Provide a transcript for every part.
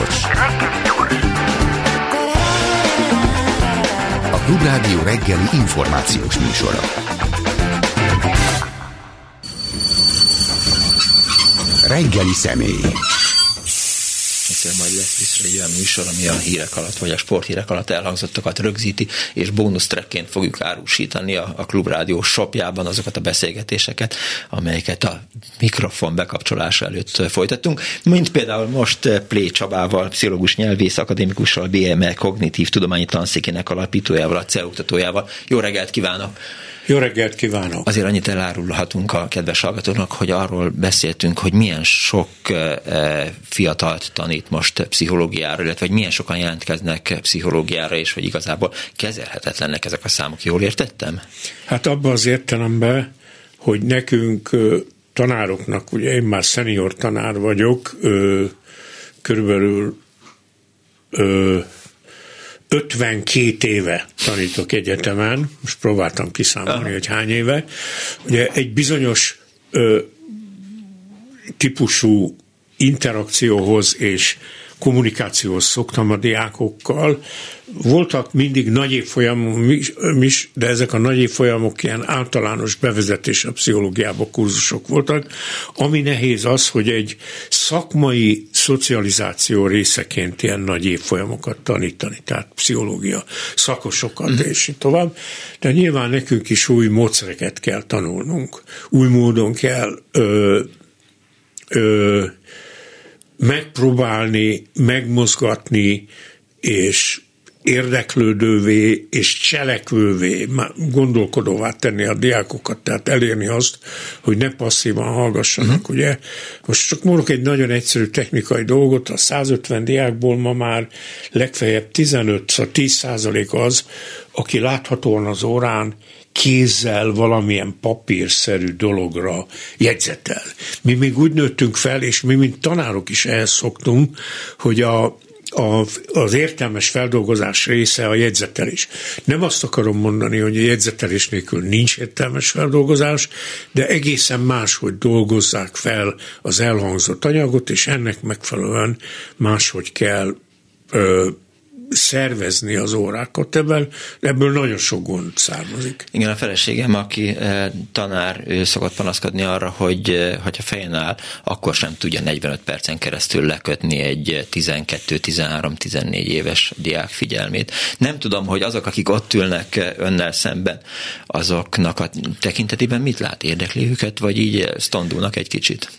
gyors. A Klubrádió reggeli információs műsora. Reggeli személy. Majd lesz biztos egy olyan műsor, ami a hírek alatt, vagy a sporthírek alatt elhangzottakat rögzíti, és bónusztrekként fogjuk árusítani a Klubrádió shopjában azokat a beszélgetéseket, amelyeket a mikrofon bekapcsolása előtt folytattunk. Mint például most Plé Csabával, pszichológus nyelvész akadémikussal, BME Kognitív Tudományi Tanszékének alapítójával, a CEU oktatójával. Jó reggelt kívánok! Jó reggelt kívánok! Azért annyit elárulhatunk a kedves hallgatónak, hogy arról beszéltünk, hogy milyen sok fiatalt tanít most pszichológiára, illetve hogy milyen sokan jelentkeznek pszichológiára, és hogy igazából kezelhetetlennek ezek a számok. Jól értettem? Hát abban az értelemben, hogy nekünk tanároknak, ugye én már szenior tanár vagyok, körülbelül 52 éve tanítok egyetemen, most próbáltam kiszámolni, hogy hány éve. Ugye egy bizonyos típusú interakcióhoz és kommunikációhoz szoktam a diákokkal. Voltak mindig nagy évfolyamok is, de ezek a nagy évfolyamok ilyen általános bevezetés a pszichológiába kurzusok voltak. Ami nehéz az, hogy egy szakmai szocializáció részeként ilyen nagy évfolyamokat tanítani, tehát pszichológia szakosokat és így tovább. De nyilván nekünk is új módszereket kell tanulnunk. Új módon kell megpróbálni, megmozgatni, és érdeklődővé, és cselekvővé, gondolkodóvá tenni a diákokat, tehát elérni azt, hogy ne passzívan hallgassanak, ugye. Most csak mondok egy nagyon egyszerű technikai dolgot, a 150 diákból ma már legfeljebb 10% az, aki láthatóan az órán kézzel valamilyen papírszerű dologra jegyzetel. Mi még úgy nőttünk fel, és mi, mint tanárok is ehhez szoktunk, hogy az értelmes feldolgozás része a jegyzetelés. Nem azt akarom mondani, hogy a jegyzetelés nélkül nincs értelmes feldolgozás, de egészen máshogy dolgozzák fel az elhangzott anyagot, és ennek megfelelően máshogy kell szervezni az órákat, ebből nagyon sok gond származik. Igen, a feleségem, aki tanár, ő szokott panaszkodni arra, hogy ha fejen áll, akkor sem tudja 45 percen keresztül lekötni egy 12-13-14 éves diák figyelmét. Nem tudom, hogy azok, akik ott ülnek önnel szemben, azoknak a tekintetében mit lát? Érdekli őket, vagy így sztondulnak egy kicsit?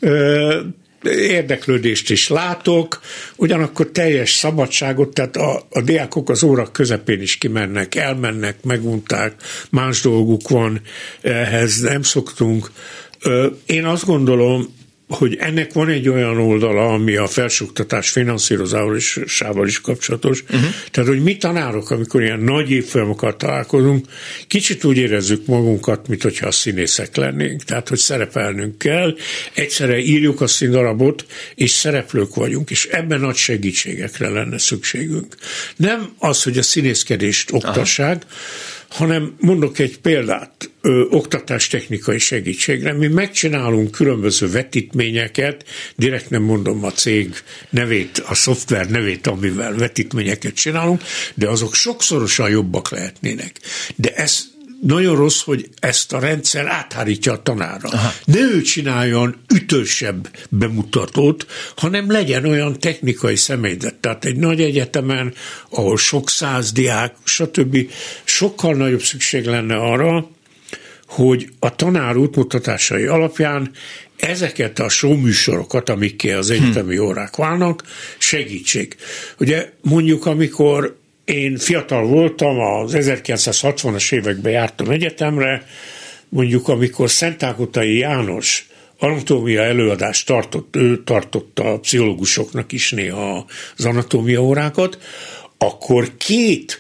Érdeklődést is látok, ugyanakkor teljes szabadságot, tehát a diákok az óra közepén is kimennek, elmennek, megunták, más dolguk van, ehhez nem szoktunk. Én azt gondolom, hogy ennek van egy olyan oldala, ami a felsőoktatás finanszírozásával is kapcsolatos. Tehát, hogy mi tanárok, amikor ilyen nagy évfolyamokat találkozunk, kicsit úgy érezzük magunkat, mint hogyha a színészek lennénk. Tehát, hogy szerepelnünk kell, egyszerre írjuk a színdarabot, és szereplők vagyunk, és ebben nagy segítségekre lenne szükségünk. Nem az, hogy a színészkedést oktassák, hanem mondok egy példát, oktatástechnikai segítségre. Mi megcsinálunk különböző vetítményeket, direkt nem mondom a cég nevét, a szoftver nevét, amivel vetítményeket csinálunk, de azok sokszorosan jobbak lehetnének. De ez nagyon rossz, hogy ezt a rendszer áthárítja a tanárra. Ne ő csináljon ütősebb bemutatót, hanem legyen olyan technikai személyzet. Tehát egy nagy egyetemen, ahol sok száz diák, stb. Sokkal nagyobb szükség lenne arra, hogy a tanár útmutatásai alapján ezeket a showműsorokat, amikkel az egyetemi órák válnak, segítsék. Ugye mondjuk, amikor én fiatal voltam, az 1960-as években jártam egyetemre, mondjuk amikor Szentágotai János anatómia előadást tartott, ő tartotta a pszichológusoknak is néha az anatómia órákat, akkor két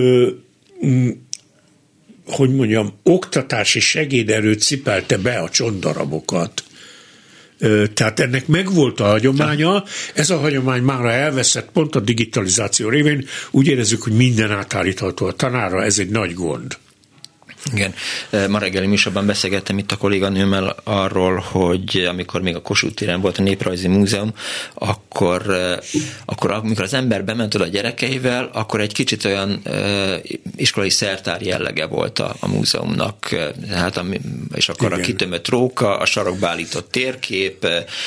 oktatási segéderőt cipelte be a csontdarabokat. Tehát ennek megvolt a hagyománya, ez a hagyomány mára elveszett, pont a digitalizáció révén úgy érezzük, hogy minden átállítható a tanárra, ez egy nagy gond. Igen. Ma reggeli műsorban beszélgettem itt a kolléganőmmel arról, hogy amikor még a Kossuth téren volt a Néprajzi Múzeum, akkor amikor az ember bement oda a gyerekeivel, akkor egy kicsit olyan iskolai szertár jellege volt a múzeumnak. Hát, és akkor igen. A kitömött róka, a sarokba állított térkép,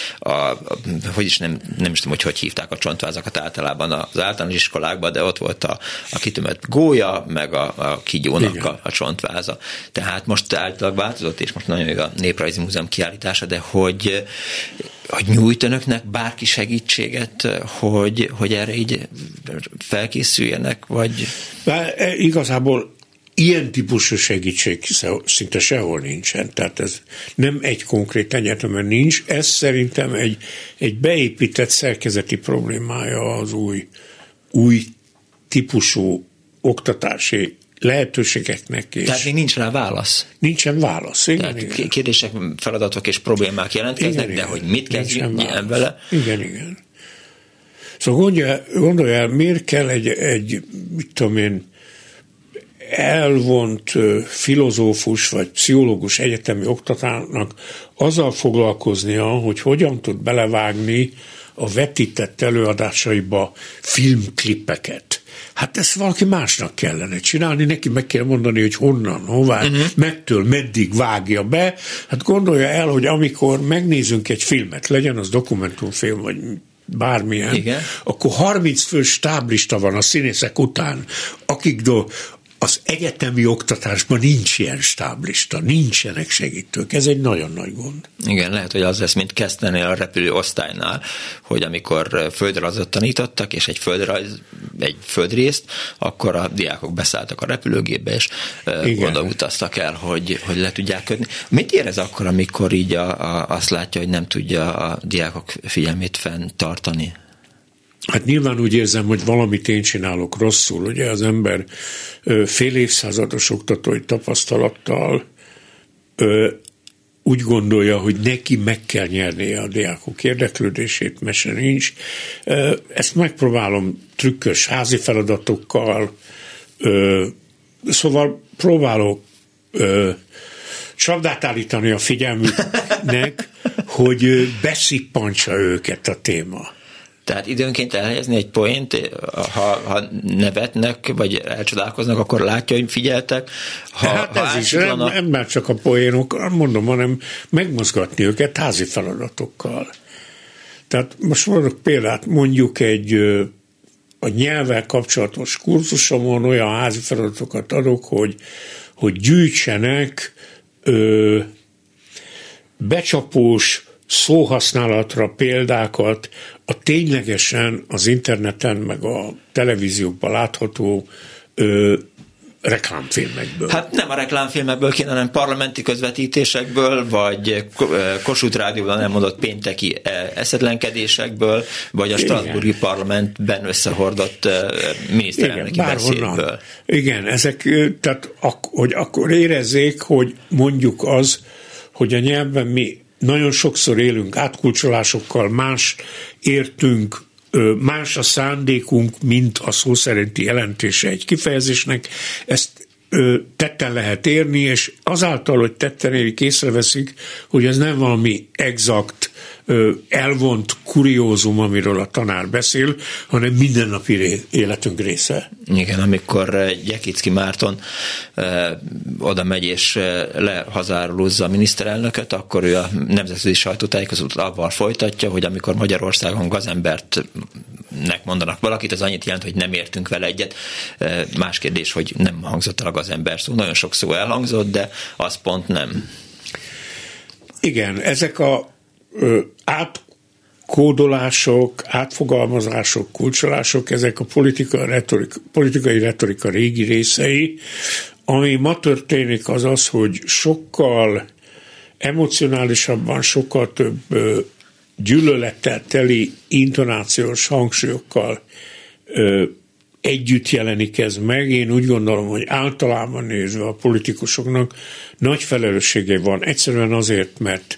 nem is tudom, hogy hívták a csontvázakat általában az általános iskolákban, de ott volt a kitömött gólya, meg a kígyónak a csontváza. Tehát most általában változott, és most nagyon jó a Néprajzi Múzeum kiállítása, de hogy nyújt önöknek bárki segítséget, hogy erre így felkészüljenek, vagy... Igazából ilyen típusú segítség szinte sehol nincsen, tehát ez nem egy konkrét egyetemen nincs, ez szerintem egy beépített szerkezeti problémája az új típusú oktatási lehetőségeknek is. Tehát még nincs rá válasz. Nincsen válasz. Igen, igen. Kérdések, feladatok és problémák jelentkeznek, igen, de hogy mit kezdjünk vele? Igen. Szóval gondolj el, miért kell egy mit tudom én, elvont filozófus vagy pszichológus egyetemi oktatának azzal foglalkoznia, hogy hogyan tud belevágni a vetített előadásaiba filmklippeket. Hát ezt valaki másnak kellene csinálni, neki meg kell mondani, hogy honnan, hová, mettől, meddig vágja be. Hát gondolja el, hogy amikor megnézünk egy filmet, legyen az dokumentumfilm, vagy bármilyen, igen. Akkor 30 fős stáblista van a színészek után, az egyetemi oktatásban nincs ilyen stáblista, nincsenek segítők, ez egy nagyon nagy gond. Igen, lehet, hogy az lesz, mint kezdenél a repülő osztálynál, hogy amikor földrajzot tanítottak, és egy földrészt, akkor a diákok beszálltak a repülőgépbe, és oda utaztak el, hogy le tudják kötni. Mit érez akkor, amikor így azt látja, hogy nem tudja a diákok figyelmét fenntartani? Hát nyilván úgy érzem, hogy valamit én csinálok rosszul. Ugye az ember fél évszázados oktatói tapasztalattal úgy gondolja, hogy neki meg kell nyernie a diákok érdeklődését, mese nincs. Ezt megpróbálom trükkös házi feladatokkal, szóval próbálok csapdát állítani a figyelmüknek, hogy beszippantsa őket a téma. Tehát időnként elhelyezni egy poént, ha nevetnek, vagy elcsodálkoznak, akkor látja, hogy figyeltek. Hát ez is, nem már csak a poénok, mondom, hanem megmozgatni őket házi feladatokkal. Tehát most mondok példát, mondjuk a nyelvvel kapcsolatos kurzusomon olyan házi feladatokat adok, hogy gyűjtsenek becsapós szóhasználatra példákat a ténylegesen az interneten meg a televíziókban látható reklámfilmekből. Hát nem a reklámfilmekből kéne, hanem parlamenti közvetítésekből, vagy Kossuth Rádióban elmondott pénteki eszetlenkedésekből, vagy a Strasbourgi parlamentben összehordott miniszterelnöki beszédből. Igen, ezek, tehát hogy akkor érezzék, hogy mondjuk az, hogy a nyelvben mi nagyon sokszor élünk átkulcsolásokkal, más értünk, más a szándékunk, mint a szó szerinti jelentése egy kifejezésnek. Ezt tetten lehet érni, és azáltal, hogy tetten érik, észreveszik, hogy ez nem valami exakt, elvont kuriózum, amiről a tanár beszél, hanem mindennapi életünk része. Igen, amikor Gyekicki Márton oda megy és lehazárulózza a miniszterelnököt, akkor ő a nemzetközi sajtótájékoztatót avval folytatja, hogy amikor Magyarországon gazembertnek mondanak valakit, az annyit jelent, hogy nem értünk vele egyet. Más kérdés, hogy nem hangzott el a gazember szó. Nagyon sok szó elhangzott, de az pont nem. Igen, ezek a átkódolások, átfogalmazások, kulcsolások, ezek a politikai retorika régi részei. Ami ma történik, az az, hogy sokkal emocionálisabban, sokkal több gyűlölettel teli intonációs hangsúlyokkal együtt jelenik ez meg. Én úgy gondolom, hogy általában nézve a politikusoknak nagy felelőssége van. Egyszerűen azért, mert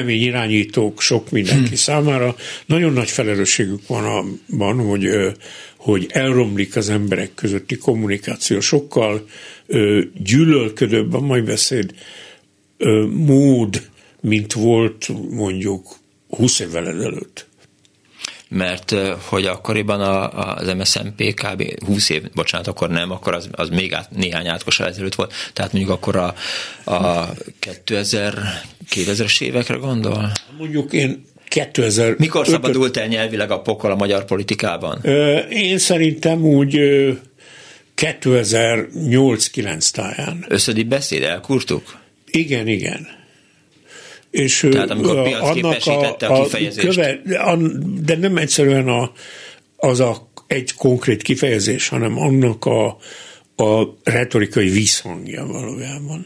véleményirányítók sok mindenki számára nagyon nagy felelősségük van abban, hogy elromlik az emberek közötti kommunikáció, sokkal gyűlölködőbb a mai beszéd mód, mint volt mondjuk 20 évvel ezelőtt. Mert hogy akkoriban az MSZNP kb. 20 év, bocsánat, akkor nem, akkor az még néhány átkosal ezelőtt volt, tehát mondjuk akkor a 2000-es évekre gondol? Mondjuk én 2000. Mikor szabadult el nyelvileg a pokol a magyar politikában? Én szerintem úgy 2008-9 táján. Összödi beszéd, elkurtuk? Igen. És tehát amikor piacképesítette a kifejezést. De nem egyszerűen az egy konkrét kifejezés, hanem annak a retorikai visszhangja valójában.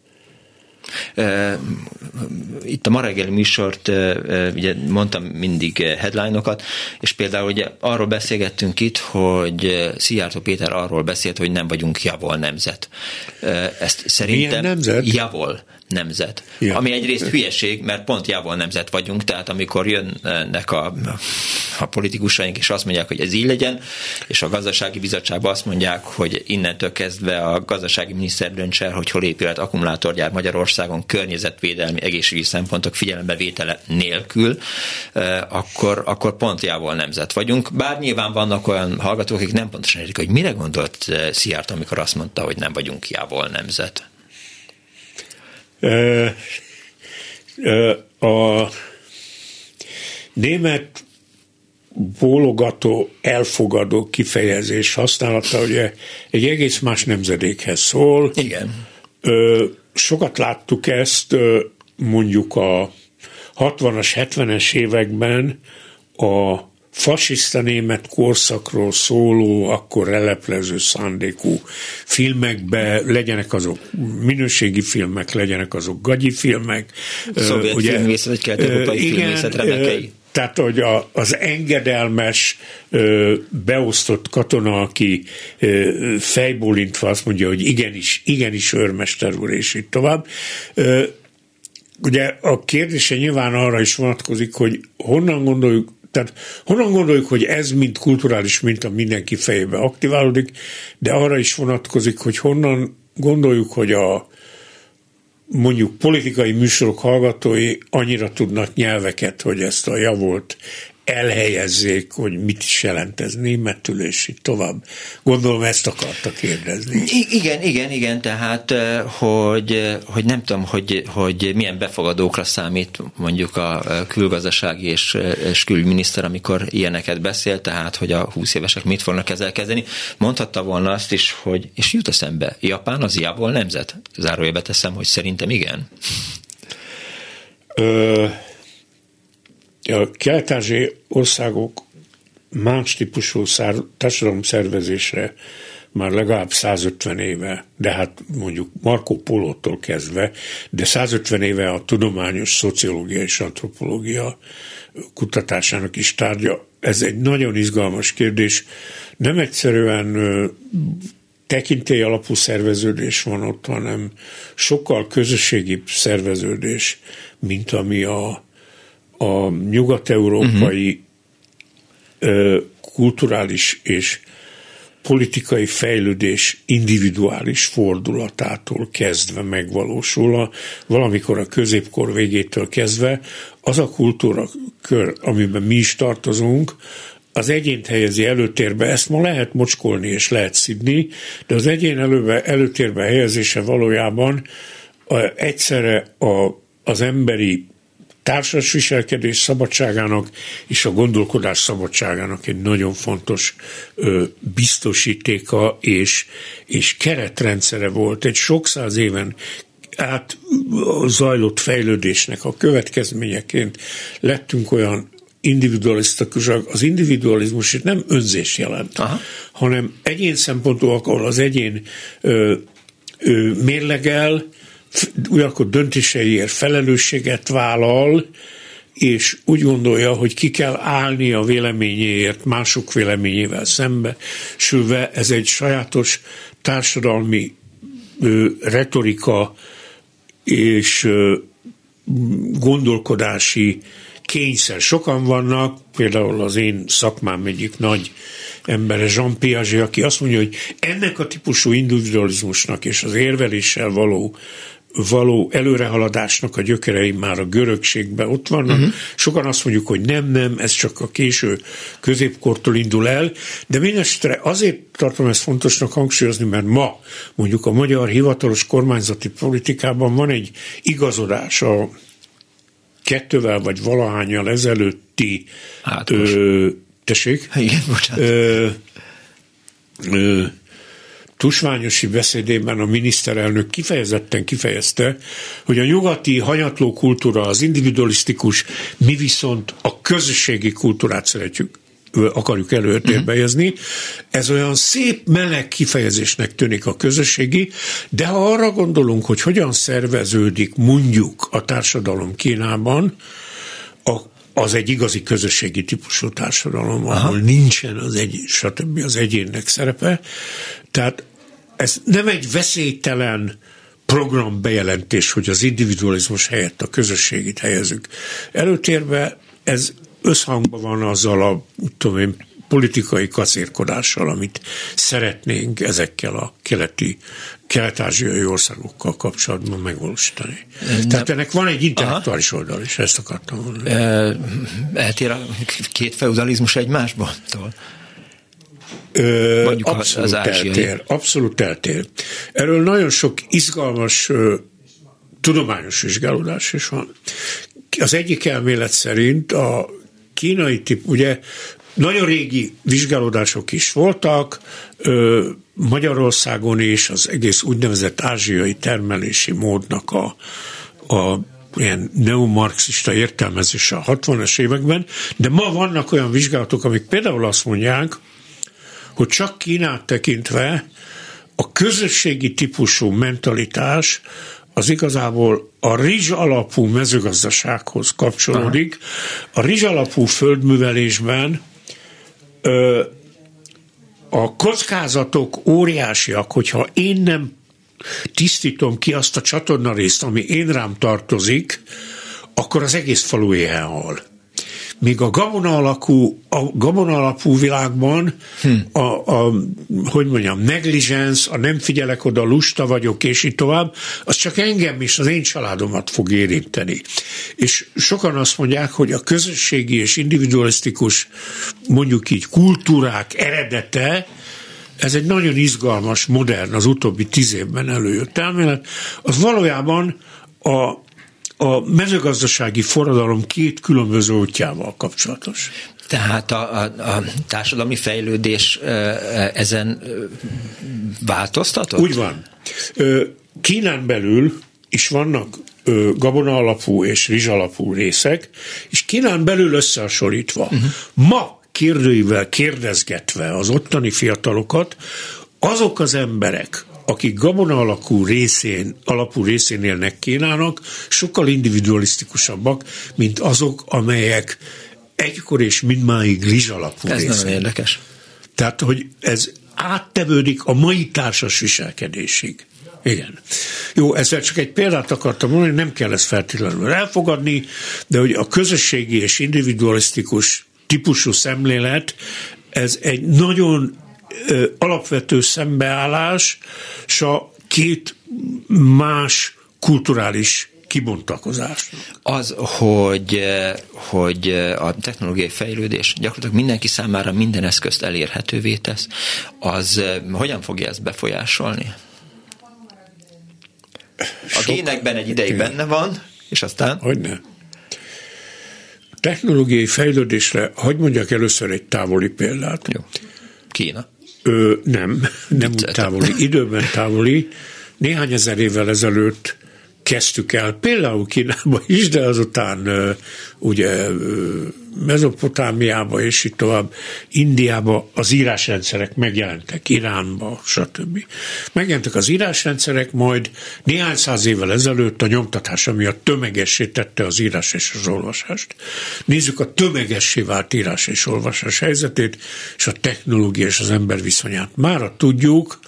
Itt a ma reggeli műsort, ugye mondtam mindig headline-okat, és például ugye arról beszélgettünk itt, hogy Szijjártó Péter arról beszélt, hogy nem vagyunk javol nemzet. Ezt szerintem milyen nemzet? Javol nemzet. Ja. Ami egyrészt hülyeség, mert pont javol nemzet vagyunk, tehát amikor jönnek a politikusaink, és azt mondják, hogy ez így legyen, és a gazdasági bizottságban azt mondják, hogy innentől kezdve a gazdasági miniszter dönts el, hogy hol épület akkumulátorgyár Magyarországon környezetvédelmi, egészségügyi szempontok figyelembevétele nélkül, akkor pont javol nemzet vagyunk. Bár nyilván vannak olyan hallgatók, akik nem pontosan értik, hogy mire gondolt Szijjártó, amikor azt mondta, hogy nem vagyunk javol nemzet. A német bólogató, elfogadó kifejezés használata ugye egy egész más nemzedékhez szól. Igen. Sokat láttuk ezt mondjuk a 60-as, 70-es években a fasiszta német korszakról szóló, akkor leleplező szándékú filmekbe, legyenek azok minőségi filmek, legyenek azok gagyi filmek. Szovjet filmészet, vagy kelet-európai filmészet remekei. Tehát, hogy az engedelmes, beosztott katona, aki fejbólintva azt mondja, hogy igenis őrmester úr, és így tovább. Ugye a kérdése nyilván arra is vonatkozik, hogy honnan gondoljuk, hogy ez mind kulturális minta mindenki fejébe aktiválódik, de arra is vonatkozik, hogy honnan gondoljuk, hogy a mondjuk politikai műsorok hallgatói annyira tudnak nyelveket, hogy ezt a javolt elhelyezzék, hogy mit is jelent ez németül, és így tovább. Gondolom ezt akarta kérdezni. Igen, tehát, hogy nem tudom, hogy milyen befogadókra számít mondjuk a külgazdasági és külügyminiszter, amikor ilyeneket beszél, tehát, hogy a 20 évesek mit fognak ezzel kezdeni. Mondhatta volna azt is, hogy, és jut eszembe, Japán az javol nemzet? Zárójelbe teszem, hogy szerintem igen. A kelet-ázsiai országok más típusú társadalomszervezésre már legalább 150 éve, de hát mondjuk Marco Polótól kezdve, de 150 éve a tudományos szociológia és antropológia kutatásának is tárgya. Ez egy nagyon izgalmas kérdés. Nem egyszerűen tekintély alapú szerveződés van ott, hanem sokkal közösségibb szerveződés, mint ami a nyugat-európai kulturális és politikai fejlődés individuális fordulatától kezdve megvalósul. Valamikor a középkor végétől kezdve az a kultúrakör, amiben mi is tartozunk, az egyént helyezi előtérbe. Ezt ma lehet mocskolni és lehet szidni, de az egyén előtérbe helyezése valójában egyszerre az emberi társas viselkedés szabadságának és a gondolkodás szabadságának egy nagyon fontos biztosítéka és keretrendszere volt. Egy sok száz éven át zajlott fejlődésnek a következményeként lettünk olyan individualisták, az individualizmus itt nem önzés jelent, hanem egyén szempontúak, ahol az egyén mérlegel, ugyanakkor döntéseiért felelősséget vállal, és úgy gondolja, hogy ki kell állni a véleményéért mások véleményével szembe, sülve ez egy sajátos társadalmi retorika és gondolkodási kényszer. Sokan vannak, például az én szakmám egyik nagy embere, Jean Piaget, aki azt mondja, hogy ennek a típusú individualizmusnak és az érveléssel való előrehaladásnak a gyökerei már a görögségben ott vannak. Sokan azt mondjuk, hogy nem, ez csak a késő középkortól indul el, de mindenesetre azért tartom ezt fontosnak hangsúlyozni, mert ma mondjuk a magyar hivatalos kormányzati politikában van egy igazodás a 2 vagy valahányal ezelőtti tessék? Igen, bocsánat. Tusványosi beszédében a miniszterelnök kifejezetten kifejezte, hogy a nyugati hanyatló kultúra az individualisztikus, mi viszont a közösségi kultúrát akarjuk előtérbe helyezni. Ez olyan szép, meleg kifejezésnek tűnik a közösségi, de ha arra gondolunk, hogy hogyan szerveződik mondjuk a társadalom Kínában, az egy igazi közösségi típusú társadalom, ahol nincsen az egyénnek szerepe. Tehát ez nem egy veszélytelen programbejelentés, hogy az individualizmus helyett a közösségit helyezzük előtérbe. Ez összhangban van azzal a politikai kacérkodással, amit szeretnénk ezekkel a kelet-ázsiai országokkal kapcsolatban megvalósítani. Tehát ennek van egy intellektuális oldal is, ezt akartam mondani. Eltér a két feudalizmus egymásból? Abszolút eltér. Erről nagyon sok izgalmas tudományos vizsgálódás is van. Az egyik elmélet szerint a kínai ugye nagyon régi vizsgálódások is voltak, Magyarországon is az egész úgynevezett ázsiai termelési módnak a ilyen neomarxista értelmezése a 60-as években, de ma vannak olyan vizsgálatok, amik például azt mondják, hogy csak Kínát tekintve a közösségi típusú mentalitás az igazából a rizs alapú mezőgazdasághoz kapcsolódik. A rizs alapú földművelésben a kockázatok óriásiak, hogyha én nem tisztítom ki azt a csatornarészt, ami én rám tartozik, akkor az egész falu éhen hal. Míg a gabona alapú világban hogy mondjam, negligence, a nem figyelek oda, lusta vagyok, és így tovább, az csak engem és az én családomat fog érinteni. És sokan azt mondják, hogy a közösségi és individualisztikus, mondjuk így kultúrák eredete, ez egy nagyon izgalmas, modern, az utóbbi 10 évben előjött elmélet, az valójában a mezőgazdasági forradalom 2 különböző útjával kapcsolatos. Tehát a társadalmi fejlődés ezen változtatott? Úgy van. Kínán belül is vannak gabona alapú és rizs alapú részek, és Kínán belül összehasonlítva. Ma kérdőivel kérdezgetve az ottani fiatalokat, azok az emberek, akik gabona alapú részén élnek Kínának, sokkal individualisztikusabbak, mint azok, amelyek egykor és mindmáig rizs alapú részén. Ez nagyon érdekes. Tehát, hogy ez áttevődik a mai társas viselkedésig. Igen. Jó, ezzel csak egy példát akartam mondani, nem kell ezt feltétlenül elfogadni, de hogy a közösségi és individualisztikus típusú szemlélet, ez egy nagyon alapvető szembeállás, és a 2 más kulturális kibontakozás. Az, hogy a technológiai fejlődés gyakorlatilag mindenki számára minden eszközt elérhetővé tesz, az hogyan fogja ezt befolyásolni? A génekben egy ideig benne van, és aztán? Hogyne. Technológiai fejlődésre, hadd mondjak először egy távoli példát. Jó. Kína. Nem úgy távoli, időben távoli. Néhány ezer évvel ezelőtt kezdtük el, például Kínában is, de azután ugye Mezopotámiába és így tovább, Indiába az írásrendszerek megjelentek, Iránba, stb. Megjelentek az írásrendszerek, majd néhány száz évvel ezelőtt a nyomtatás, ami a tömegessé tette az írás és az olvasást. Nézzük a tömegessé vált írás és olvasás helyzetét, és a technológia és az ember viszonyát. Mára tudjuk,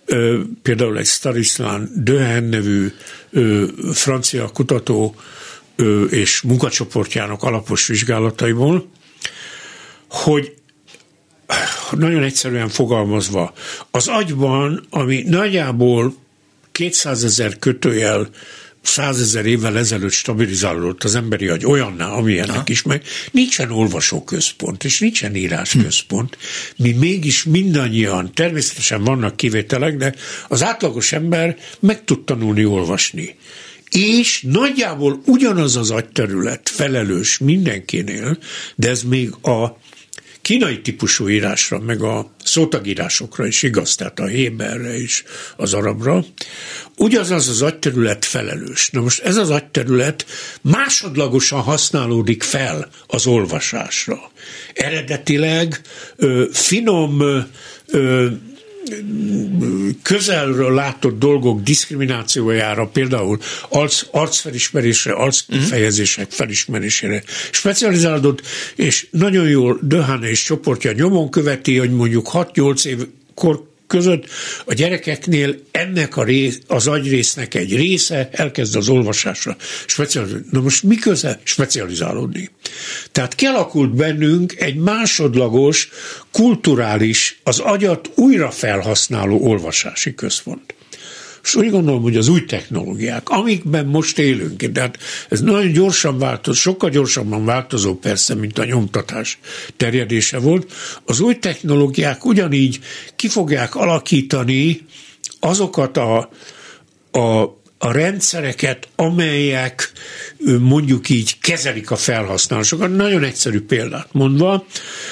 például egy Stanislas Dehaene nevű francia kutató és munkacsoportjának alapos vizsgálataiból, hogy nagyon egyszerűen fogalmazva, az agyban, ami nagyjából 200 000 kötőjel 100 000 évvel ezelőtt stabilizálódott az emberi agy olyanná, amilyennek is meg, nincsen olvasóközpont, és nincsen írásközpont. Mi mégis mindannyian, természetesen vannak kivételek, de az átlagos ember meg tud tanulni olvasni. És nagyjából ugyanaz az agyterület felelős mindenkinél, de ez még a kínai típusú írásra, meg a szótagírásokra is igaz, tehát a héberre és az arabra, ugyanaz az agyterület felelős. Na most ez az agyterület másodlagosan használódik fel az olvasásra. Eredetileg finom, közelről látott dolgok diszkriminációjára, például arcfelismerésre, arckifejezések felismerésére specializálódott, és nagyon jól Döhane és csoportja nyomon követi, hogy mondjuk 6-8 év kor között a gyerekeknél ennek az agyrésznek egy része elkezd az olvasásra specializálódni. Na most mi köze specializálódni? Tehát kialakult bennünk egy másodlagos, kulturális, az agyat újra felhasználó olvasási központ. És úgy gondolom, hogy az új technológiák, amikben most élünk, de hát ez nagyon gyorsan változ, sokkal gyorsabban változó persze, mint a nyomtatás terjedése volt, az új technológiák ugyanígy ki fogják alakítani azokat a rendszereket, amelyek mondjuk így kezelik a felhasználásokat. Nagyon egyszerű példát mondva,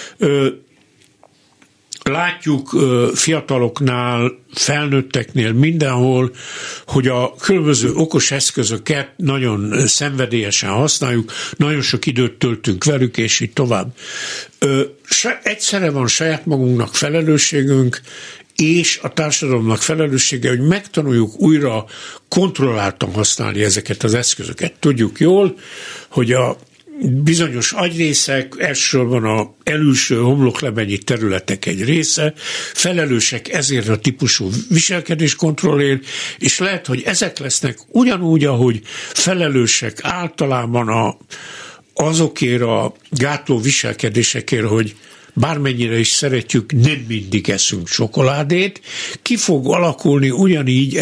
látjuk fiataloknál, felnőtteknél mindenhol, hogy a különböző okos eszközöket nagyon szenvedélyesen használjuk, nagyon sok időt töltünk velük, és így tovább. Egyszerre van saját magunknak felelősségünk, és a társadalomnak felelőssége, hogy megtanuljuk újra kontrolláltan használni ezeket az eszközöket. Tudjuk jól, hogy a bizonyos agyrészek, elsősorban az elülső homloklebenyi területek egy része, felelősek ezért a típusú viselkedéskontrollért, és lehet, hogy ezek lesznek ugyanúgy, ahogy felelősek általában azokért a gátló viselkedésekért, hogy bármennyire is szeretjük, nem mindig eszünk csokoládét, ki fog alakulni ugyanígy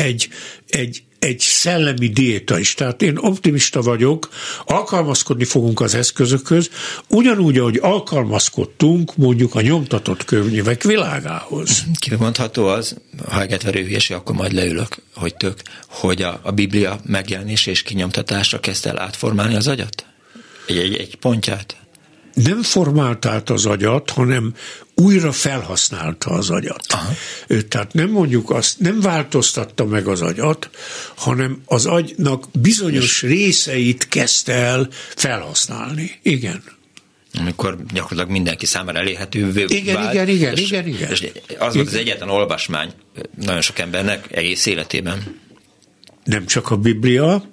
egy szellemi diéta is. Tehát én optimista vagyok, alkalmazkodni fogunk az eszközökhöz, ugyanúgy, ahogy alkalmazkodtunk mondjuk a nyomtatott könyvek világához. Kimondható az, ha egetverő hülyeség, akkor majd leülök, hogy a Biblia megjelenése és kinyomtatásra kezdte el átformálni az agyat? Egy pontját? Nem formált át az agyat, hanem újra felhasználta az agyat. Aha. Tehát nem mondjuk azt, nem változtatta meg az agyat, hanem az agynak bizonyos részeit kezdte el felhasználni. Igen. Amikor gyakorlatilag mindenki számára elérhetővé vált. Igen. És az volt az egyetlen olvasmány nagyon sok embernek egész életében. Nem csak a Biblia,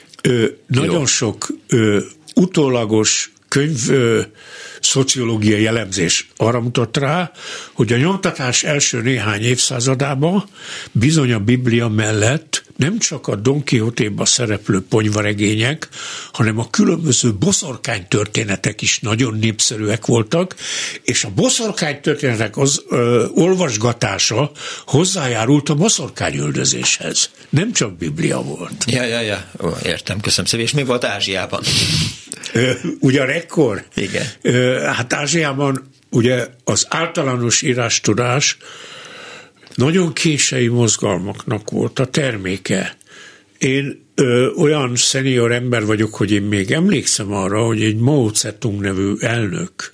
nagyon sok utólagos könyv szociológiai elemzés arra mutat rá, hogy a nyomtatás első néhány évszázadában bizony a Biblia mellett nem csak a Don Quixote-ban szereplő ponyvaregények, hanem a különböző boszorkánytörténetek is nagyon népszerűek voltak, és a boszorkánytörténetek olvasgatása hozzájárult a boszorkányüldözéshez. Nem csak Biblia volt. Ja. Értem, köszönöm szépen. És mi volt Ázsiában? Ugyan ekkor? Igen. Hát Ázsiában ugye az általános írástudás nagyon késői mozgalmaknak volt a terméke. Én olyan szenior ember vagyok, hogy én még emlékszem arra, hogy egy Mao Zedong nevű elnök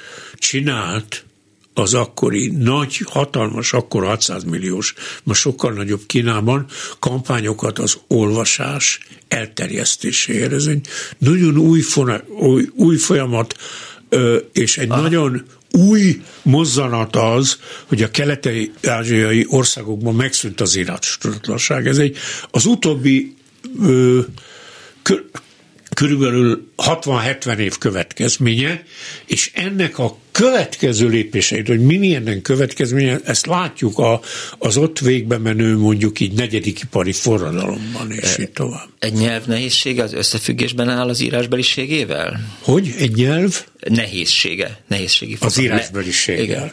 csinált az akkori nagy, hatalmas, akkor 600 milliós, ma sokkal nagyobb Kínában kampányokat az olvasás elterjesztéséért. Ez egy nagyon új folyamat, és egy nagyon új mozzanat az, hogy a keleti-ázsiai országokban megszűnt az írástudatlanság. Ez az utóbbi körülbelül 60-70 év következménye, és ennek a következő lépéseit, hogy mi ennek következménye, ezt látjuk az ott végbe menő, mondjuk így 4. ipari forradalomban, és így tovább. Egy nyelv nehézsége az összefüggésben áll az írásbeliségével? Hogy? Egy nyelv? Nehézségi foka. Az írásbeliséggel.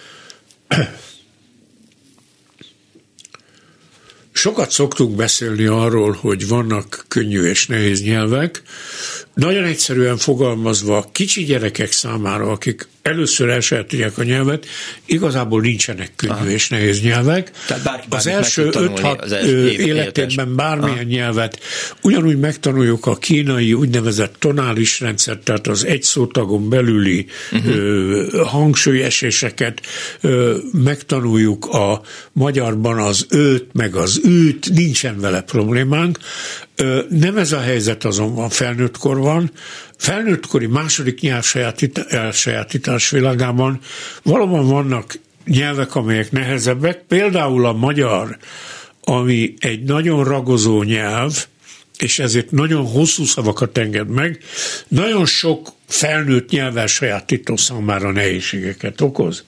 Sokat szoktunk beszélni arról, hogy vannak könnyű és nehéz nyelvek. Nagyon egyszerűen fogalmazva, kicsi gyerekek számára, akik először elsajátítják a nyelvet, igazából nincsenek könnyű és nehéz nyelvek. Az első 5-6 életében bármilyen nyelvet ugyanúgy megtanuljuk a kínai úgynevezett tonális rendszert, tehát az egy szótagon belüli hangsúlyeséseket, megtanuljuk a magyarban az őt, meg az űt, nincsen vele problémánk. Nem ez a helyzet azonban felnőttkorban. Felnőttkori második nyelv elsajátítás világában valóban vannak nyelvek, amelyek nehezebbek, például a magyar, ami egy nagyon ragozó nyelv, és ezért nagyon hosszú szavakat enged meg, nagyon sok felnőtt nyelv elsajátító számára nehézségeket okoz.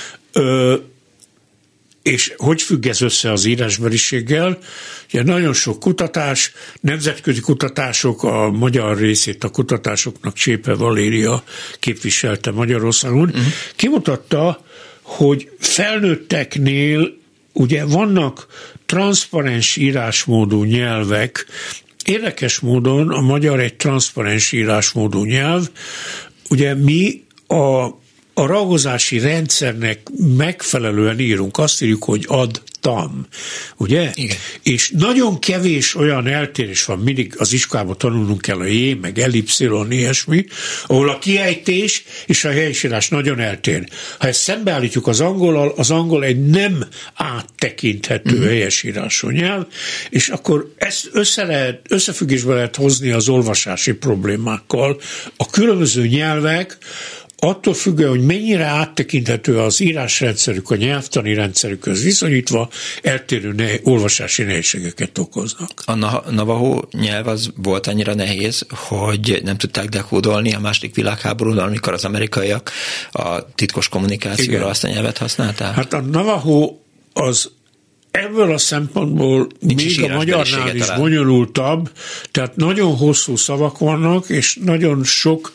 És hogy függ ez össze az írásbeliséggel? Ugye nagyon sok kutatás, nemzetközi kutatások, a magyar részét a kutatásoknak Csépe Valéria képviselte Magyarországon, kimutatta, hogy felnőtteknél ugye vannak transzparens írásmódú nyelvek. Érdekes módon a magyar egy transzparens írásmódú nyelv. Ugye mi a ragozási rendszernek megfelelően írunk, azt írjuk, hogy adtam, ugye? Igen. És nagyon kevés olyan eltérés van, mindig az iskolában tanulnunk kell a J, meg ellipszilon, ilyesmi, ahol a kiejtés és a helyesírás nagyon eltér. Ha ezt szembeállítjuk az angollal, az angol egy nem áttekinthető helyesírású nyelv, és akkor ezt összefüggésbe lehet hozni az olvasási problémákkal. A különböző nyelvek attól függően, hogy mennyire áttekinthető az írásrendszerük, a nyelvtani rendszerükhöz viszonyítva, eltérő olvasási nehézségeket okoznak. A navajo nyelv az volt annyira nehéz, hogy nem tudták dekódolni a második világháborúban, amikor az amerikaiak a titkos kommunikációra azt a nyelvet használták? Hát a navajo az ebből a szempontból még a magyarnál is bonyolultabb, tehát nagyon hosszú szavak vannak, és nagyon sok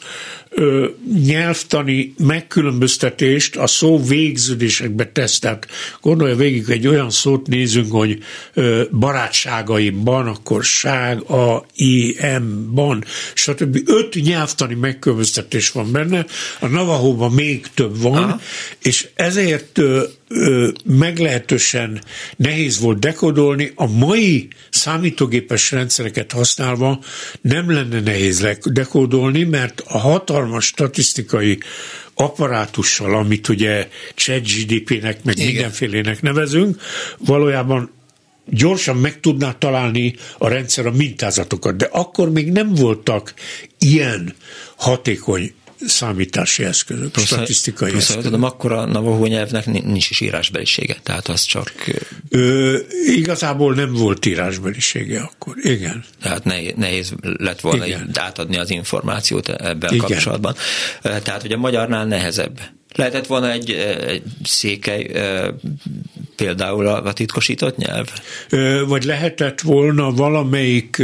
nyelvtani megkülönböztetést a szó végződésekbe tesz. Tehát gondolja végig, egy olyan szót nézünk, hogy barátságaimban, akkor ság-a-i-em-ban, stb. 5 nyelvtani megkülönböztetés van benne, a navahóban még több van, és ezért meglehetősen nehéz volt dekódolni. A mai számítógépes rendszereket használva nem lenne nehéz dekódolni, mert a hatalmas statisztikai apparátussal, amit ugye ChatGPT-nek, meg mindenfélének nevezünk, valójában gyorsan meg tudná találni a rendszer a mintázatokat, de akkor még nem voltak ilyen hatékony számítási eszközök, statisztikai eszközök. Tudom, akkor a navajo nyelvnek nincs is írásbelisége, tehát az csak... Igazából nem volt írásbelisége akkor, igen. Tehát nehéz lett volna átadni az információt ebben kapcsolatban. Tehát, hogy a magyarnál nehezebb. Lehetett volna egy székely például a titkosított nyelv? Vagy lehetett volna valamelyik...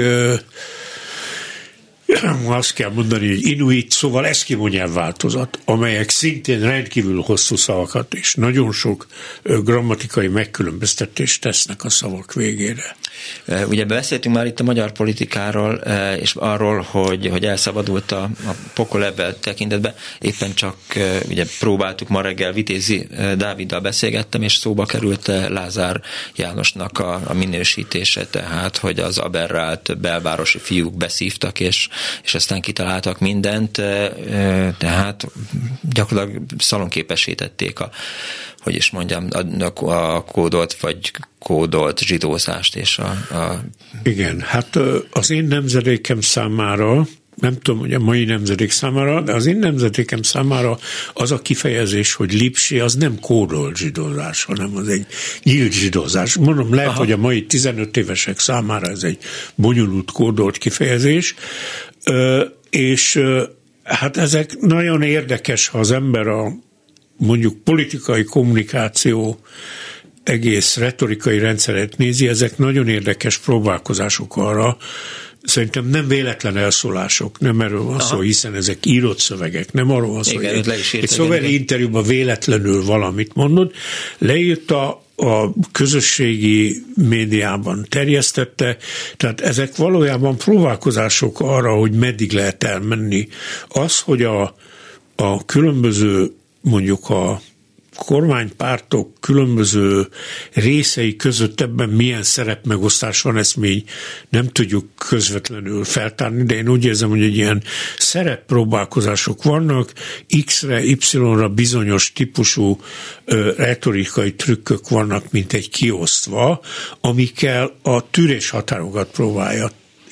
azt kell mondani, hogy inuit, szóval eszkimó nyelvváltozat, amelyek szintén rendkívül hosszú szavakat és nagyon sok grammatikai megkülönböztetést tesznek a szavak végére. Ugye beszéltünk már itt a magyar politikáról, és arról, hogy elszabadult a pokol ebben tekintetben. Éppen csak ugye próbáltuk ma reggel, Vitézi Dáviddal beszélgettem, és szóba került Lázár Jánosnak a minősítése, tehát, hogy az aberrált belvárosi fiúk beszívtak, és aztán kitaláltak mindent, tehát gyakorlatilag szalonképesítették hogy is mondjam, a kódolt vagy kódolt zsidózást és Igen, hát az én nemzedékem számára, nem tudom, hogy a mai nemzedék számára, de az én nemzedékem számára az a kifejezés, hogy lipsi, az nem kódolt zsidózás, hanem az egy nyílt zsidózás. Mondom, lehet, hogy a mai 15 évesek számára ez egy bonyolult kódolt kifejezés. És hát ezek nagyon érdekes, ha az ember a mondjuk politikai kommunikáció egész retorikai rendszeret nézi, ezek nagyon érdekes próbálkozások arra, szerintem nem véletlen elszólások, nem erről van szó, hiszen ezek írott szövegek, nem arról van szó, hogy egy szóbeli interjúban véletlenül valamit mondod, leírta, a közösségi médiában terjesztette, tehát ezek valójában próbálkozások arra, hogy meddig lehet elmenni. Az, hogy a különböző, mondjuk a kormánypártok különböző részei között ebben milyen szerepmegosztás van, ezt még nem tudjuk közvetlenül feltárni, de én úgy érzem, hogy egy ilyen szereppróbálkozások vannak, X-re, Y-ra bizonyos típusú retorikai trükkök vannak, mint egy kiosztva, amikkel a tűréshatárokat próbálja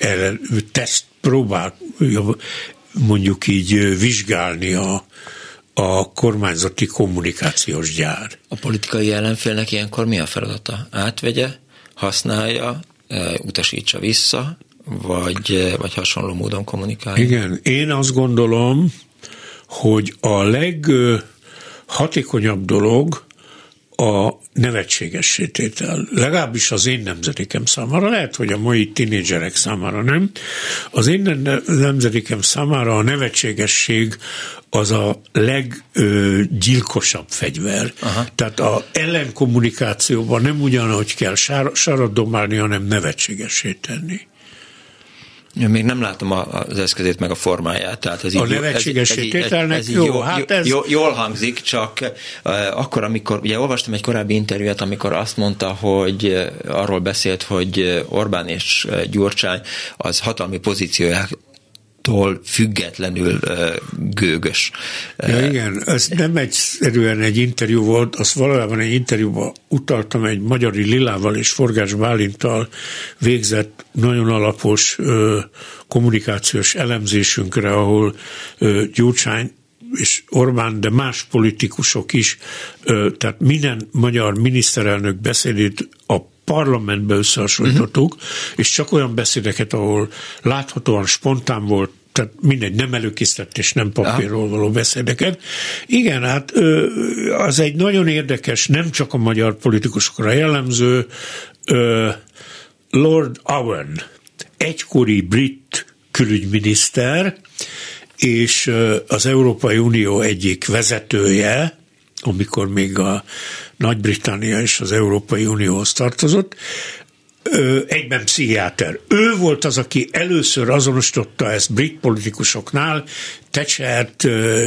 próbál mondjuk így vizsgálni a kormányzati kommunikációs gyár. A politikai ellenfélnek ilyenkor mi a feladata? Átvegye, használja, utasítsa vissza, vagy hasonló módon kommunikálja? Igen, én azt gondolom, hogy a leghatékonyabb dolog a nevetségessé tétel. Legalábbis az én nemzedékem számára, lehet, hogy a mai tinédzserek számára nem. Az én nemzedékem számára a nevetségesség az a leggyilkosabb fegyver. Aha. Tehát az ellenkommunikációban nem ugyanúgy kell sarat domálni, hanem nevetségessé tenni. Én még nem látom az eszközét meg a formáját. Tehát ez a nevetségessé tételnek jól hangzik, csak akkor, amikor, ugye olvastam egy korábbi interjút, amikor azt mondta, hogy arról beszélt, hogy Orbán és Gyurcsány az hatalmi pozíciójától függetlenül gőgös. Ja, igen, ez nem egyszerűen egy interjú volt, azt valójában egy interjúban utaltam egy Magyari Lilával és Forgács Bálinttal végzett nagyon alapos kommunikációs elemzésünkre, ahol Gyurcsány és Orbán, de más politikusok is, tehát minden magyar miniszterelnök beszédét a parlamentbe összehasonlítottuk, és csak olyan beszédeket, ahol láthatóan spontán volt, tehát mindegy, nem előkészített és nem papírról való beszédeket. Igen, hát az egy nagyon érdekes, nem csak a magyar politikusokra jellemző, Lord Owen, egykori brit külügyminiszter, és az Európai Unió egyik vezetője, amikor még a Nagy-Britannia és az Európai Unióhoz tartozott, egyben pszichiáter. Ő volt az, aki először azonosította ezt brit politikusoknál, Thatchert,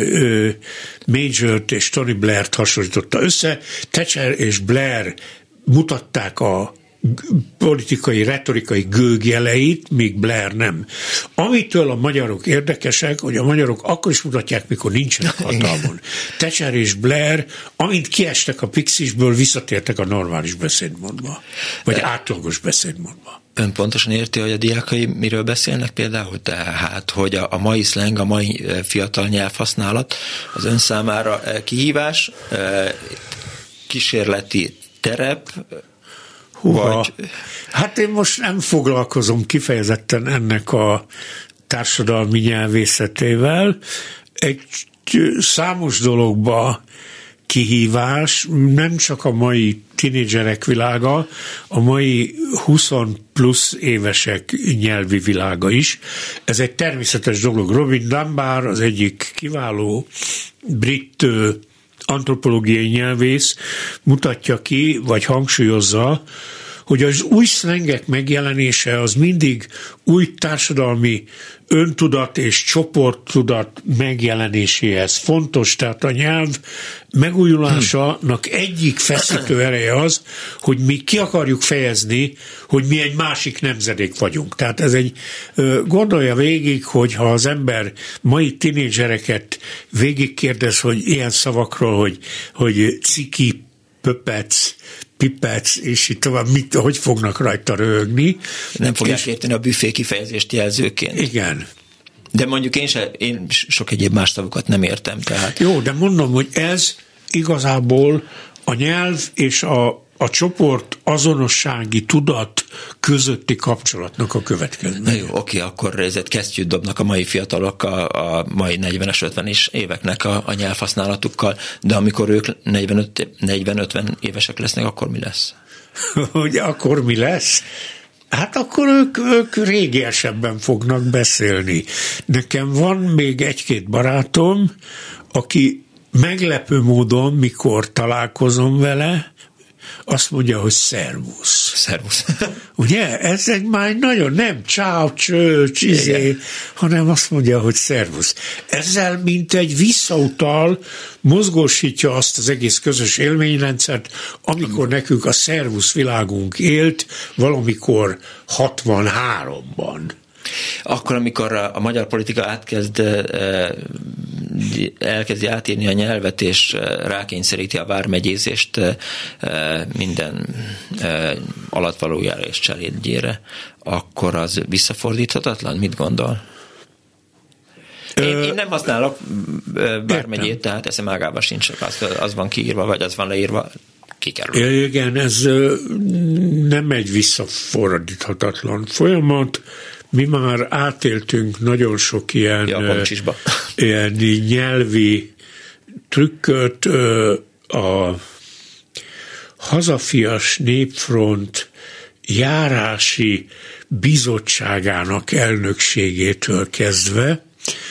Majort és Tony Blair-t hasonlította össze. Thatcher és Blair mutatták a politikai, retorikai gőgjeleit, míg Blair nem. Amitől a magyarok érdekesek, hogy a magyarok akkor is mutatják, mikor nincsenek hatalmon. Thatcher és Blair, amint kiestek a pixisből, visszatértek a normális beszédmódba, vagy átlagos beszédmódba. Ön pontosan érti, hogy a diákai miről beszélnek például? Tehát, hogy a mai szleng, a mai fiatal nyelvhasználat az ön számára kihívás, kísérleti terep, vagy... Hát én most nem foglalkozom kifejezetten ennek a társadalmi nyelvészetével. Egy számos dologba kihívás, nem csak a mai tinédzserek világa, a mai 20 plusz évesek nyelvi világa is. Ez egy természetes dolog. Robin Dunbar, az egyik kiváló brit antropológiai nyelvész mutatja ki, vagy hangsúlyozza, hogy az új szlengek megjelenése az mindig új társadalmi öntudat és csoporttudat megjelenéséhez fontos, tehát a nyelv megújulásának egyik feszítő ereje az, hogy mi ki akarjuk fejezni, hogy mi egy másik nemzedék vagyunk. Tehát ez egy, gondolja végig, hogyha az ember mai tinédzsereket végigkérdez, hogy ilyen szavakról, hogy ciki, pöpec, pipec, és itt tovább, hogy fognak rajta röhögni. Nem fogják érteni a büfé kifejezést jelzőként. Igen. De mondjuk én sok egyéb más szavakat nem értem. Tehát. Jó, de mondom, hogy ez igazából a nyelv és a a csoport azonossági tudat közötti kapcsolatnak a következménye. Jó, oké, akkor ezért kesztyűt dobnak a mai fiatalok a mai 40-es, 50-es éveknek a nyelvhasználatukkal, de amikor ők 40-50 évesek lesznek, akkor mi lesz? Ugye akkor mi lesz? Hát akkor ők régiesebben fognak beszélni. Nekem van még egy-két barátom, aki meglepő módon, mikor találkozom vele, azt mondja, hogy szervusz. Szervusz. Ugye? Ez egy már nagyon nem csáv, cső, csizé, hanem azt mondja, hogy szervusz. Ezzel mint egy visszautal, mozgósítja azt az egész közös élményrendszert, amikor nekünk a szervusz világunk élt valamikor 63-ban. Akkor, amikor a magyar politika elkezdi átírni a nyelvet, és rákényszeríti a vármegyézést minden alattvalójára és cselédjére, akkor az visszafordíthatatlan? Mit gondol? Én nem használok vármegyét, tehát eszem ágában sincs, az van kiírva, vagy az van leírva, kikerül. Igen, ez nem egy visszafordíthatatlan folyamat. Mi már átéltünk nagyon sok ilyen nyelvi trükköt. A Hazafias Népfront járási bizottságának elnökségétől kezdve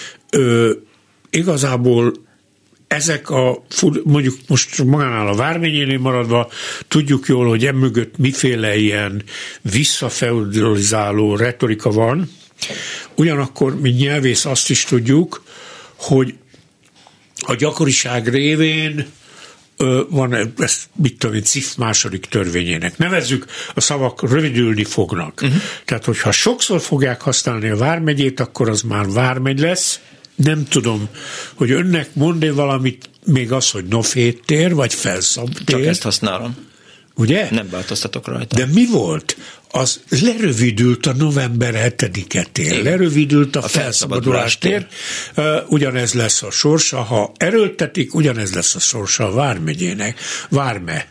igazából ezek mondjuk most magánál a Vármegyénél maradva, tudjuk jól, hogy emögött miféle ilyen visszafeudalizáló retorika van. Ugyanakkor, mint nyelvész azt is tudjuk, hogy a gyakoriság révén van ezt, mit tudom én, CIF második törvényének. Nevezzük, a szavak rövidülni fognak. Tehát, hogyha sokszor fogják használni a Vármegyét, akkor az már Vármegy lesz. Nem tudom, hogy önnek mond-e valamit, még az, hogy Noféttér, vagy Felszabtér. Csak ezt használom. Ugye? Nem változtatok rajta. De mi volt? Az lerövidült a november 7-e tér, lerövidült a felszabadulás tér. Ugyanez lesz a sorsa, ha erőltetik, ugyanez lesz a sorsa a Vármegyének. Várme.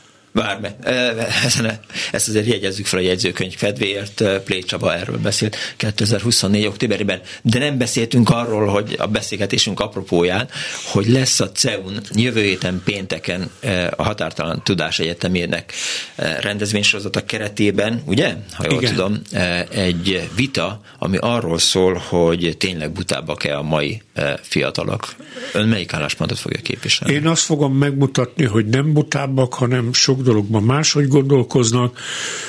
Ezt azért jegyezzük fel a jegyzőkönyv kedvéért. Plé Csaba erről beszélt 2024. októberében, de nem beszéltünk arról, hogy a beszélgetésünk apropóján, hogy lesz a CEUN jövő héten pénteken a Határtalan Tudás Egyetemének rendezvénysorozata keretében, ugye? Ha jól tudom, egy vita, ami arról szól, hogy tényleg butábbak-e a mai fiatalok. Ön melyik álláspontot fogja képviselni? Én azt fogom megmutatni, hogy nem butábbak, hanem sok dologban máshogy gondolkoznak.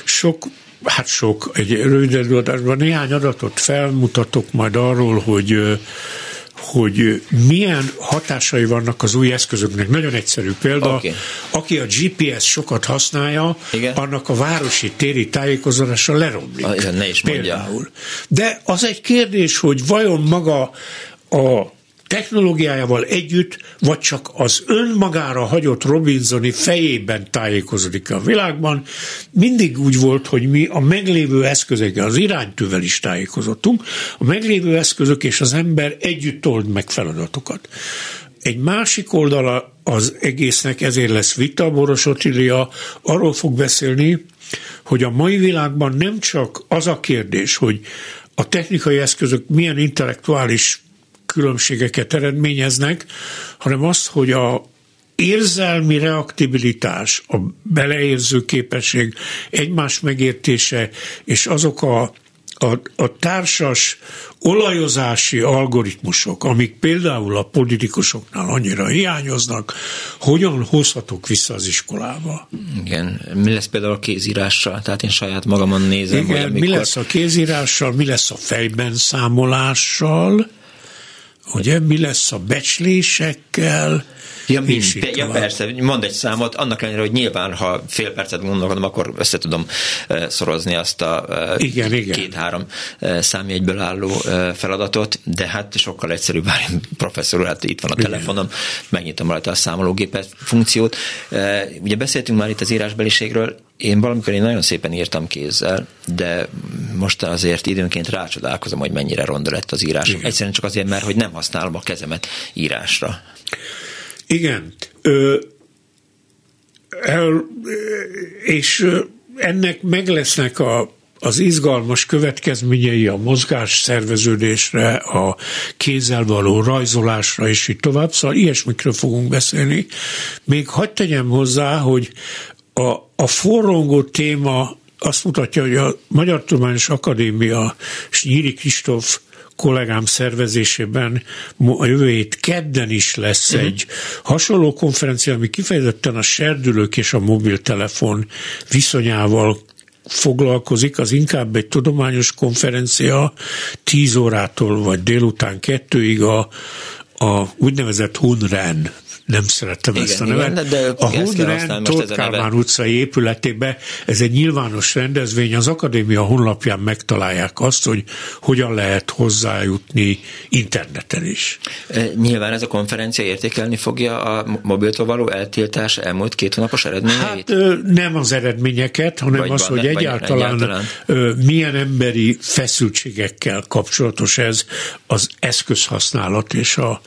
Egy rövid előadásban néhány adatot felmutatok majd arról, hogy milyen hatásai vannak az új eszközöknek. Nagyon egyszerű példa. Aki a GPS sokat használja, annak a városi téri tájékozódása leromlik. Ne is például. De az egy kérdés, hogy vajon maga a technológiájával együtt, vagy csak az önmagára hagyott Robinsoni fejében tájékozódik a világban. Mindig úgy volt, hogy mi a meglévő eszközökkel, az iránytűvel is tájékozottunk, a meglévő eszközök és az ember együtt old meg feladatokat. Egy másik oldala az egésznek, ezért lesz vita, Boros Otília arról fog beszélni, hogy a mai világban nem csak az a kérdés, hogy a technikai eszközök milyen intellektuális különbségeket eredményeznek, hanem azt, hogy a érzelmi reaktibilitás, a beleérző képesség, egymás megértése, és azok a társas olajozási algoritmusok, amik például a politikusoknál annyira hiányoznak, hogyan hozhatók vissza az iskolába? Igen. Mi lesz például a kézírással? Tehát én saját magamon nézem. Igen, mi lesz a kézírással, mi lesz a fejben számolással, ugye, mi lesz a becslésekkel? Persze, mondd egy számot, annak ellenére, hogy nyilván, ha fél percet gondolkodom, akkor össze tudom szorozni azt a 2-3 számjegyből álló feladatot, de hát sokkal egyszerűbb, professzor úr, hát itt van a telefonom, megnyitom rajta a számológépet funkciót. Ugye beszéltünk már itt az írásbeliségről, én valamikor nagyon szépen írtam kézzel, de most azért időnként rácsodálkozom, hogy mennyire ronda lett az írás. Egyszerűen csak azért, mert hogy nem használom a kezemet írásra. Igen. és ennek meg lesznek az izgalmas következményei a mozgás szerveződésre, a kézzel való rajzolásra, és így tovább. Szóval ilyesmikről fogunk beszélni. Még hadd tegyem hozzá, hogy a forrongó téma azt mutatja, hogy a Magyar Tudományos Akadémia és Nyíri Kristóf kollégám szervezésében a jövő hét kedden is lesz egy hasonló konferencia, ami kifejezetten a serdülők és a mobiltelefon viszonyával foglalkozik, az inkább egy tudományos konferencia 10 órától vagy délután 2-ig a úgynevezett Hunren. Nem szerettem ezt a nevet. Igen, a Hunren Tóth Kálmán utcai épületében ez egy nyilvános rendezvény, az akadémia honlapján megtalálják azt, hogy hogyan lehet hozzájutni interneten is. Nyilván ez a konferencia értékelni fogja a mobiltól való eltiltás elmúlt 2 hónapos eredményeit? Hát nem az eredményeket, hanem vagy az, hogy egyáltalán milyen emberi feszültségekkel kapcsolatos ez az eszközhasználat és a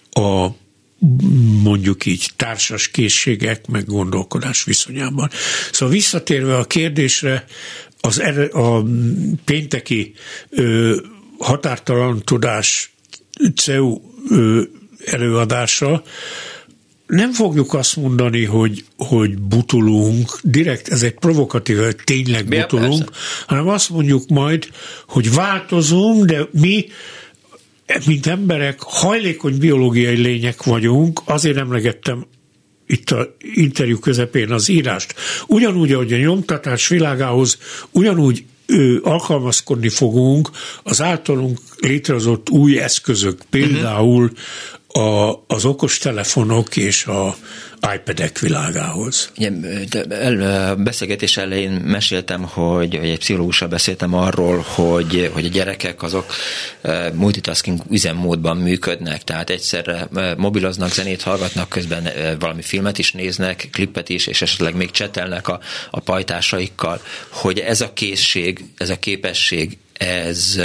mondjuk így társas készségek meg gondolkodás viszonyában. Szóval visszatérve a kérdésre, a pénteki határtalan tudás CEU előadása, nem fogjuk azt mondani, hogy butulunk, direkt ez egy provokatív, hogy tényleg butulunk, hanem azt mondjuk majd, hogy változunk, de mi mint emberek hajlékony biológiai lények vagyunk, azért emlegettem itt az interjú közepén az írást. Ugyanúgy, ahogy a nyomtatás világához, ugyanúgy alkalmazkodni fogunk az általunk létrehozott új eszközök, például az okostelefonok és a iPad-ek világához. A beszélgetés elején meséltem, hogy egy pszichológussal beszéltem arról, hogy a gyerekek azok multitasking üzemmódban működnek, tehát egyszerre mobiloznak, zenét hallgatnak, közben valami filmet is néznek, klippet is, és esetleg még csetelnek a pajtásaikkal, hogy ez a készség, ez a képesség, ez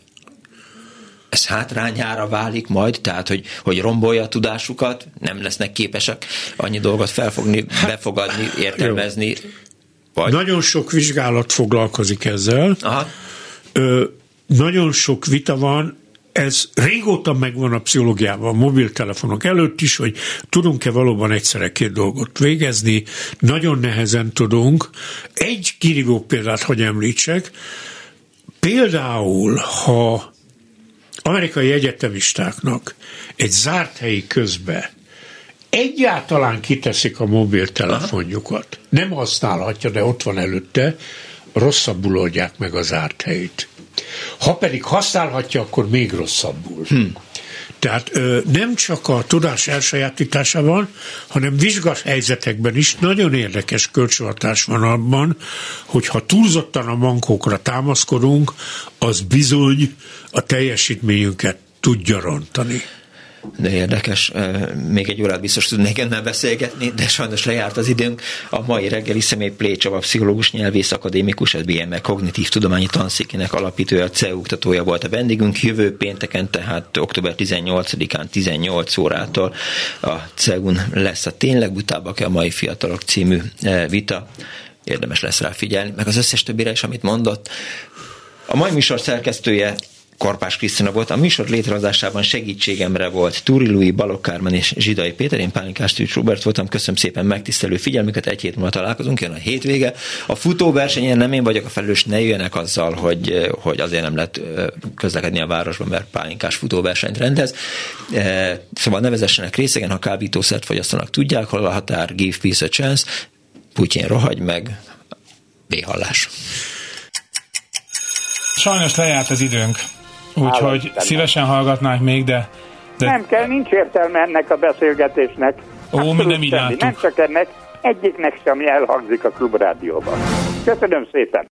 hátrányára válik majd, tehát hogy rombolja a tudásukat, nem lesznek képesek annyi dolgot felfogni, befogadni, értelmezni. Vagy... Nagyon sok vizsgálat foglalkozik ezzel. Aha. Nagyon sok vita van, ez régóta megvan a pszichológiában, a mobiltelefonok előtt is, hogy tudunk-e valóban egyszerre 2 dolgot végezni, nagyon nehezen tudunk. Egy kirívó példát hogy említsek, például, ha amerikai egyetemistáknak egy zárt helyi közbe egyáltalán kiteszik a mobiltelefonjukat, nem használhatja, de ott van előtte, rosszabbul oldják meg a zárt helyét. Ha pedig használhatja, akkor még rosszabbul. Tehát nem csak a tudás elsajátításában, hanem vizsgahelyzetekben is nagyon érdekes kölcsönhatás van abban, hogy ha túlzottan a mankókra támaszkodunk, az bizony a teljesítményünket tudja rontani. De érdekes, még egy órát biztos tudnék ennél beszélgetni, de sajnos lejárt az időnk. A mai reggeli személy Plé Csaba pszichológus, nyelvész, akadémikus, az BME kognitív tudományi tanszékének alapítója, a CEU oktatója volt a vendégünk. Jövő pénteken, tehát október 18-án 18 órától a CEU-n lesz a Tényleg butábbak a mai fiatalok című vita. Érdemes lesz rá figyelni, meg az összes többire is, amit mondott. A mai műsor szerkesztője Karpás Krisztina volt, a műsor létrehozásában segítségemre volt Túri Lui, Balogh Kármán és Zsidai Péter, én Pálinkás Tűcs Róbert voltam, köszönöm szépen megtisztelő figyelmüket, 1 hét múlva találkozunk, jön a hétvége. A futóversenyen nem én vagyok a felelős, ne jöjjenek azzal, hogy azért nem lehet közlekedni a városban, mert Pálinkás futóversenyt rendez. Szóval ne vezessenek részegen, ha kábítószert fogyasztanak, tudják, hol a határ, give peace a chance, Putyin rohagy meg, B-hallás. Sajnos lejárt az időnk. Úgyhogy szívesen hallgatnánk még, de... Nem kell, nincs értelme ennek a beszélgetésnek. Ó, mi nem így láttuk. Nem csak ennek, egyiknek sem elhangzik a Klubrádióban. Köszönöm szépen.